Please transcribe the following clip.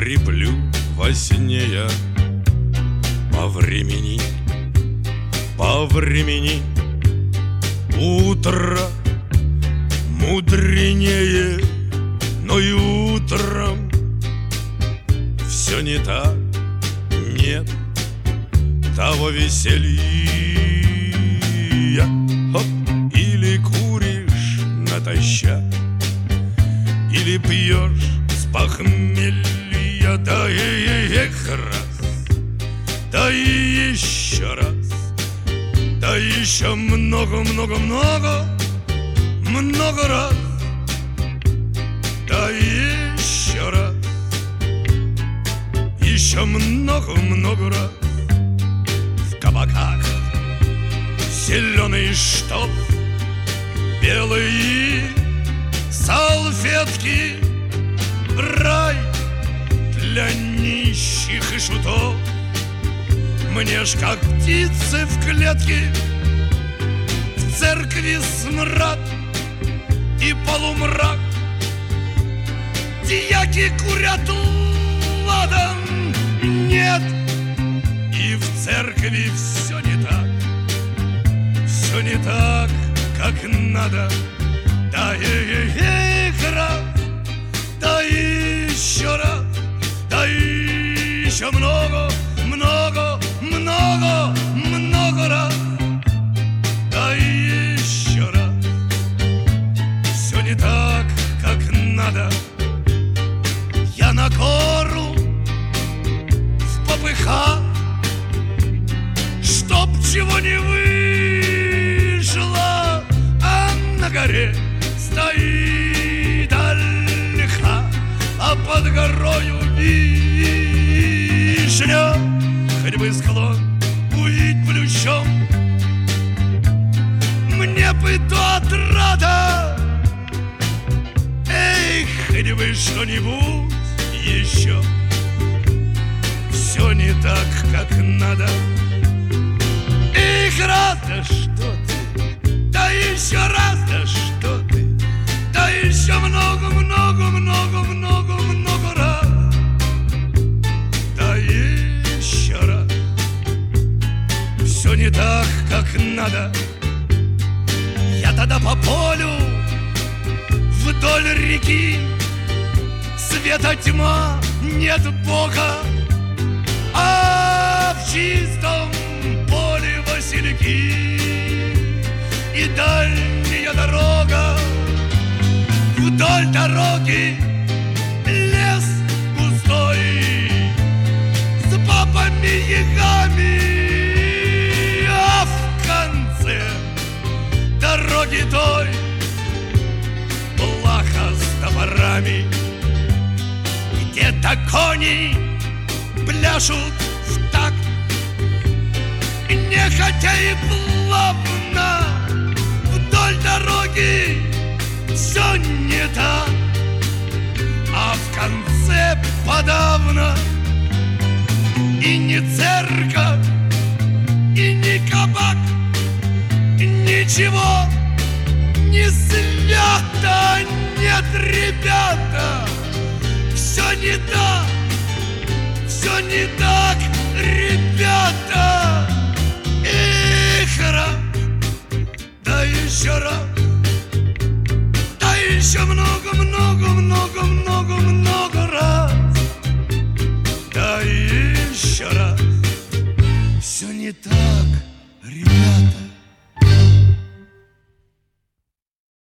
Хриплю во сне я. По времени утро мудренее, но и утром все не так, нет того веселья. Хоп, или куришь натощак, или пьешь с похмелья, да и раз, да и еще раз, да еще много-много-много раз, да еще раз, еще много-много раз. В кабаках зеленый штоф, белые салфетки, рай для нищих и шутов. Мне ж как птицы в клетке, в церкви смрад и полумрак. Дьяки курят ладан, нет, и в церкви все не так, все не так, как надо. Да раз, да еще раз, да еще много раз, да еще раз. Все не так, как надо. Я на гору в попыхах, чтоб чего не вышло, а на горе стоит ольха, а под горою вишня. Хоть бы склон увидеть плющом, мне бы то отрада. Эй, хоть бы что-нибудь еще. Все не так, как надо. Эх, раз, да что ты, да еще раз, да что ты, да еще много раз, да еще раз. Все не так, как надо. Я тогда по полю вдоль реки, света тьма, нет Бога, а в чистом поле васильки и дальняя дорога. Вдоль дороги лес густой с бабами-ягами, а в конце дороги той плаха с топорами. Где-то кони пляшут в такт, нехотя и плавно. Вдоль дороги все не так, а в конце подавно и не церковь, и не кабак, ничего не свято. Нет, ребята, все не так, ребята.